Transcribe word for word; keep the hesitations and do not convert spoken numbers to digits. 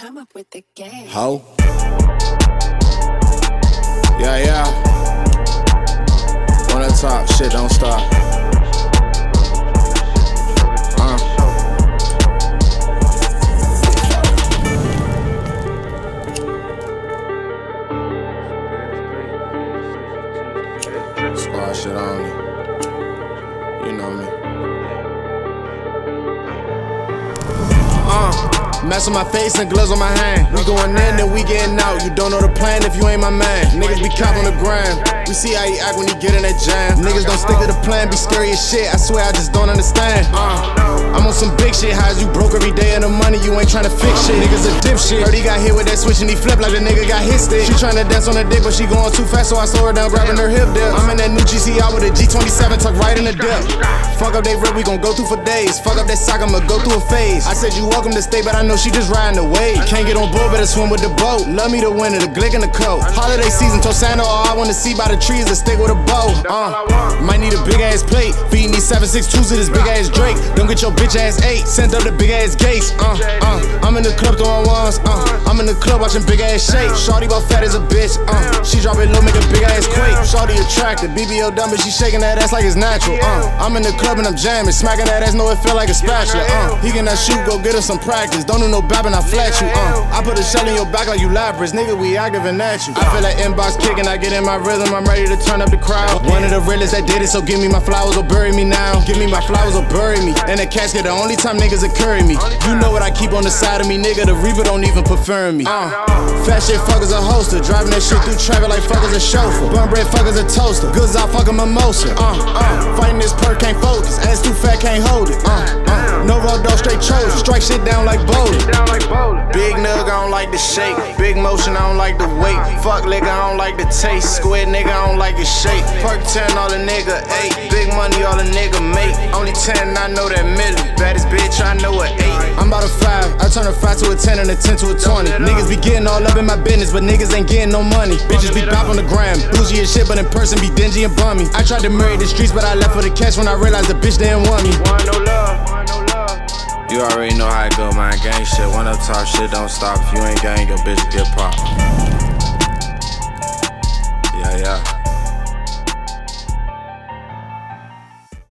come up with the game. Ho. Yeah, yeah. On the top, shit don't stop. Uh. Squad shit on me. You know me. Uh. Mess on my face and gloves on my hand. We going in, then we getting out. You don't know the plan if you ain't my man. Niggas be cop on the grind. We see how he act when he get in that jam. Niggas don't stick to the plan, be scary as shit. I swear I just don't understand. Uh, I'm on some big shit. How you broke every day of the money, you ain't tryna fix shit. Niggas a dipshit. Heard he got hit with that switch and he flipped like the nigga got hit stick. She tryna dance on her dick, but she going too fast, so I slow her down, grabbing her hip dip. I'm in that new G C R with a G twenty-seven tucked right in the dip. Fuck up they rip, we gon' go through for days. Fuck up that sock, I'ma go through a phase. I said you welcome to stay, but I know she just riding the wave. Can't get on board, better swim with the boat. Love me to win it, a glick in the coat. Holiday season, Tosano, all I wanna see by the trees, a stick with a bow. Uh, might need a big ass plate. Feeding these seven six twos to this big ass Drake. Don't get your bitch ass eight. Send up the big ass gates. Uh, uh, I'm in the club throwing ones. Uh, I'm in the club watching big ass shake. Shorty bout fat as a bitch. Uh, she drop it low, make a big ass quake. Shorty attractive, B B O dumb, but she shaking that ass like it's natural. Uh, I'm in the club and I'm jamming, smacking that ass, know it feel like a spatula. Uh, he cannot shoot, go get him some practice. Don't do no bapping, I flat you. Uh, I put a shell in your back like you Lapras, nigga. We active and at you. I feel like inbox kicking, I get in my rhythm. I'm ready to turn up the crowd. One of the realest that did it, so give me my flowers or bury me now. Give me my flowers or bury me. And the casket, the only time niggas are curry me. You know what I keep on the side of me, nigga. The Reaper don't even prefer me. Uh, fat shit fuckers a holster, driving that shit through traffic like fuckers a chauffeur. Bun bread fuckers a toaster, goods out fucking mimosa. Uh, uh, fighting this perk can't focus, ass too fat can't hold it. Uh, uh, no road dog straight chosen, strike shit down like bowling. Big nug, I don't like the shape. Big motion, I don't like the weight. Fuck liquor, I don't like the taste. Squid nigga, I don't like the shape. Perk ten, all the nigga eight. Big money, all the nigga make. Only ten, I know that million. Baddest bitch, I know a eight. I'm about a five, I turn a five to a ten and a ten to a twenty. Niggas be getting all up in my business, but niggas ain't getting no money. Bitches be bop on the gram, bougie as shit, but in person be dingy and bummy. I tried to marry the streets, but I left for the cash when I realized the bitch didn't want me. Want no love, want no love. You already know how it go, man. Gang shit, one up top, shit don't stop. If you ain't gang, your bitch get popped. Yeah, yeah.